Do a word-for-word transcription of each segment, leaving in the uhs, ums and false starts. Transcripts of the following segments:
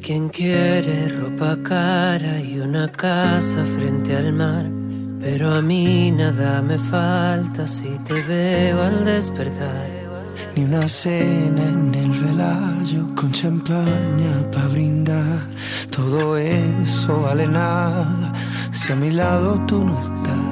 quien quiere ropa cara y una casa frente al mar. Pero a mí nada me falta si te veo al despertar. Ni una cena en el Velayo con champaña pa' brindar. Todo eso vale nada si a mi lado tú no estás.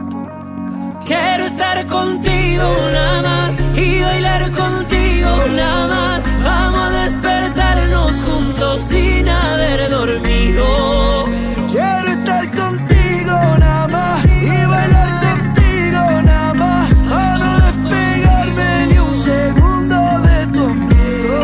Quiero estar contigo nada más y bailar contigo nada más. Vamos a despertarnos juntos sin haber dormido. Quiero estar contigo nada más y bailar contigo nada más. A no despegarme ni un segundo de tu ombligo.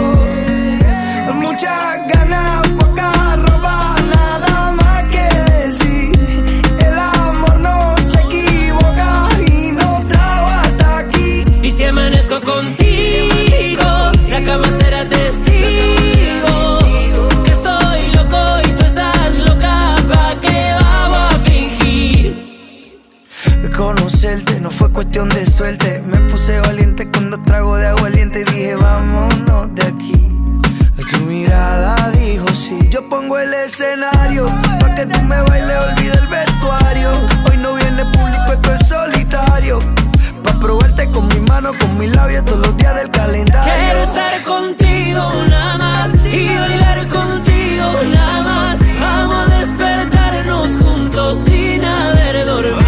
Muchas ganas, poca ropa, nada más que decir. El amor no se equivoca y nos trajo hasta aquí. Y si amanezco contigo, la cama será testigo que estoy loco y tú estás loca. ¿Pa' qué vamos a fingir? Conocerte no fue cuestión de suerte. Me puse valiente cuando trago de agua caliente y dije vámonos de aquí. Tu mirada dijo sí. Yo pongo el escenario pa' que tú me bailes, olvida el vestuario. Hoy no viene público, esto es solitario. Pa' probarte con mi mano, con mis labios todos los días del calendario. Quiero estar contigo nada más y bailar contigo nada más. Vamos a despertarnos juntos sin haber dormido.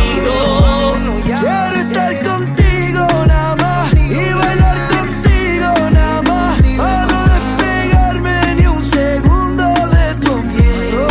Quiero estar contigo nada más y bailar contigo nada más. A no despegarme ni un segundo de tu ombligo.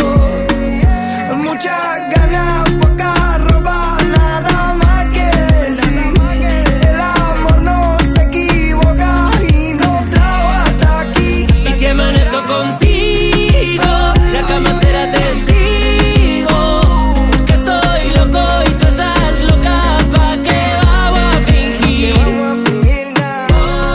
Muchas ganas, poca ropa, nada más que decir. El amor no se equivoca y nos trajo hasta aquí. Y si amanezco contigo, la cama será testigo que estoy loco y tú estás loca. ¿Pa' qué vamos a fingir? Vamos a fingir nada.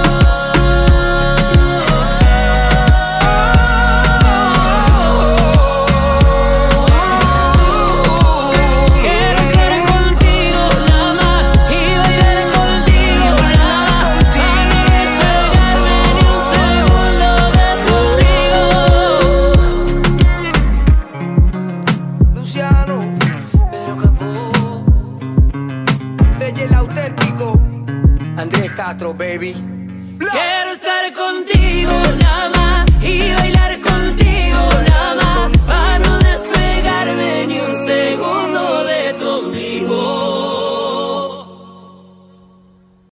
Quiero estar contigo nada más y bailar contigo nada más. A no despegarme ni un segundo de tu ombligo. Luciano, Pedro Capó. Reyes el auténtico, Andrés Castro, baby. Quiero estar contigo nada más y bailar